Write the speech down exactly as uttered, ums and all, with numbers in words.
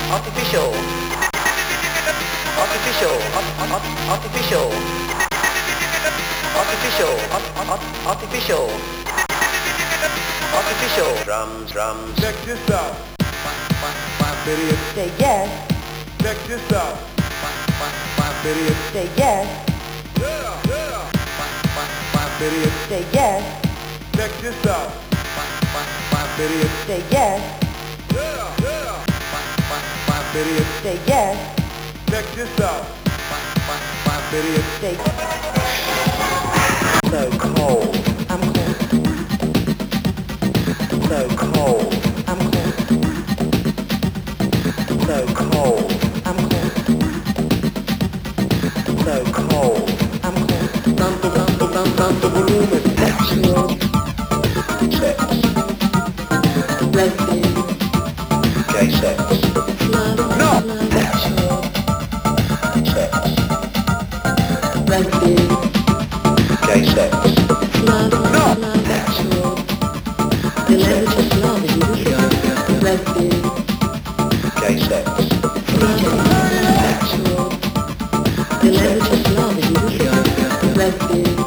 artificial, artificial, art- art- artificial, artificial, art- art- artificial, artificial. Drums, drums. Check this out. Idiot. Say yes. Check this out. Idiot. Say yes. Yeah, yeah. Idiot. Say yes. Check this out. Idiot. Say yes. Yeah, yeah. Idiot. Say yes. Check this out. Idiot. Say So cold, I'm cold. so cold, I'm cold. so cold, I'm cold. so cold. I'm cold. Tanto, tanto, tanto, tanto volume. Sexual. Sex, Lesbian. gay sex, Love. No. Sexual. sex, Lesbian. gay sex, Love. No. Sexual. The language of love is music. Lesbian. gay sex, Sexual. The language of love is music. Lesbian.